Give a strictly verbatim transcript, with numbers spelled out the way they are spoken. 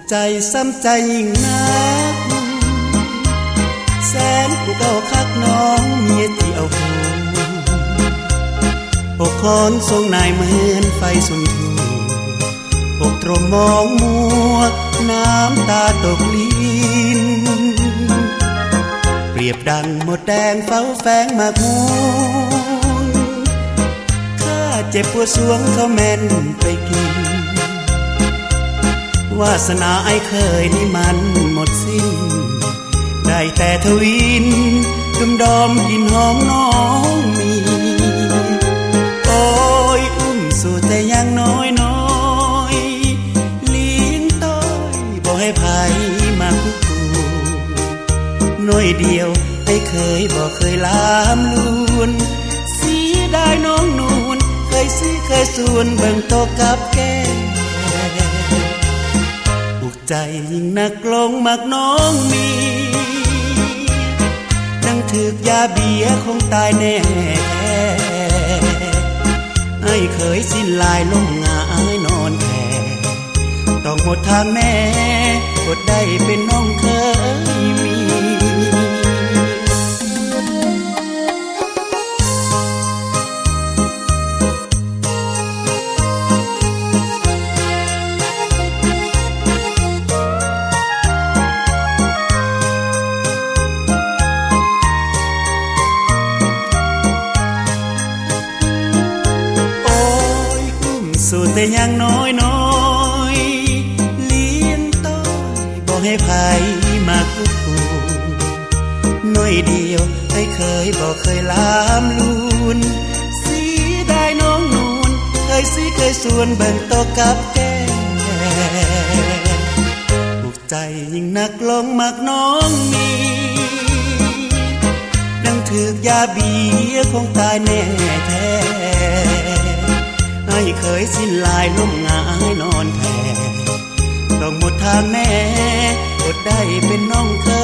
ใจซ้ำใจยิ่งนักแสนผู้เก่าคักน้องเมียที่เอาหูอกคอนทรงนายเหมือนไฟสุมทูอกตรมมองมัวน้ำตาตกลิ้นเปรียบดังหมดแดงเฝ้าแฝงมากมูลข้าเจ็บปวดสวงเขาแม่นไปกินวาสนาไอ้เคยนี่มันหมดสิ้นได้แต่ทวินดมดอมกินหอมน้องมีโอ้ยอุ้มสู่แต่ยังน้อยน้อยลิ้นต้อยบอกให้ไผมาคุกคูน้อยเดียวไอ้เคยบอกเคยลามลวนเสียดายน้องนูนเคยซื้อเคยส่วนเบิ่งโตกับแก้อุกใจยิ่งนักลงมากน้องมีดังถึกยาเบียคงตายแน่แท้ไอ้เคยสิ้นลายลงหงายนอนแผ่ต้องหมดทางแม่อดได้เป็นน้องเคยมีสู่แต่ยังน้อยน้อยเลี้ยงต้อยบอกให้ไผมาคุกคูน้อยเดียวให้เคยบอกเคยลามลูนสีได้น้องนูนเคยสีเคยส่วนเบิ่งโตกับแก้บุกใจยิ่งนักลงมากน้องมีดังถึกยาเบียคงตายแน่แท้ให้เคยสิ้นลายล้มหงายนอนแผ่ต้องหมดทางแน่อดได้เป็นน้องเค